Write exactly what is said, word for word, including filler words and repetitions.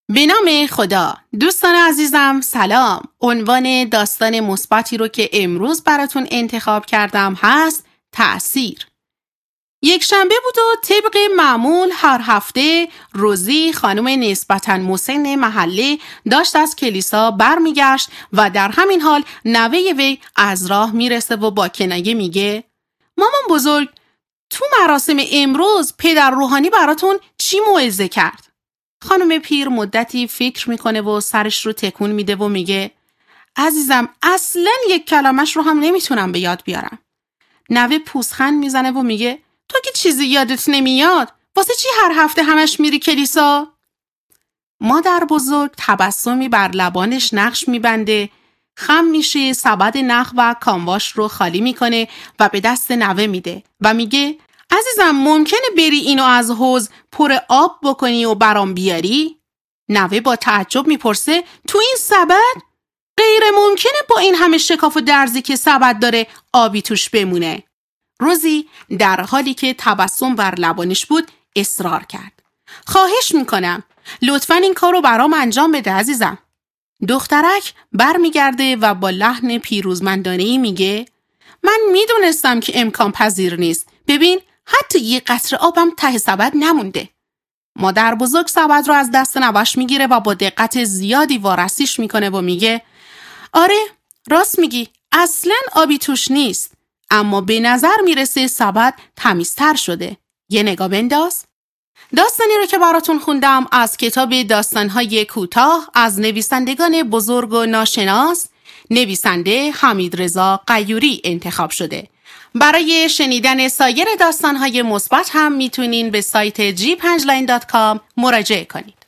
به نام خدا. دوستان عزیزم سلام. عنوان داستان مثبتی رو که امروز براتون انتخاب کردم هست تأثیر. یک شنبه بود و طبق معمول هر هفته روزی خانم نسبتاً مسن محله داشت از کلیسا برمیگشت و در همین حال نوه وی از راه میرسه و با کنایه میگه مامان بزرگ، تو مراسم امروز پدر روحانی براتون چی موعظه کرد؟ خانم پیر مدتی فکر میکنه و سرش رو تکون میده و میگه عزیزم اصلاً یک کلمش رو هم نمیتونم به یاد بیارم. نوه پوزخند میزنه و میگه تو که چیزی یادت نمیاد، واسه چی هر هفته همش میری کلیسا؟ مادر بزرگ تبسمی بر لبانش نقش میبنده، خم میشه، سبد نخ و کامواش رو خالی میکنه و به دست نوه میده و میگه عزیزم ممکنه بری اینو از حوض پر آب بکنی و برام بیاری؟ نوه با تعجب میپرسه تو این سبد؟ غیر ممکنه با این همه شکاف و درزی که سبد داره آبی توش بمونه. روزی در حالی که تبسم بر لبانش بود اصرار کرد. خواهش میکنم لطفاً این کار رو برام انجام بده عزیزم. دخترک بر میگرده و با لحن پیروزمندانه‌ای میگه من میدونستم که امکان پذیر نیست. ببین حتی یه قطره آبم ته سبد نمونده. مادر بزرگ سبد رو از دست نوش میگیره و با دقت زیادی وارسیش میکنه و میگه آره راست میگی، اصلاً آبی توش نیست، اما به نظر میرسه سبد تمیزتر شده. یه نگاه بنداز. داستانی رو که براتون خوندم از کتاب داستان‌های کوتاه از نویسندگان بزرگ و ناشناس، نویسنده حمیدرضا غیوری انتخاب شده. برای شنیدن سایر داستان‌های مثبت هم میتونین به سایت جی پنج لاین دات کام مراجعه کنید.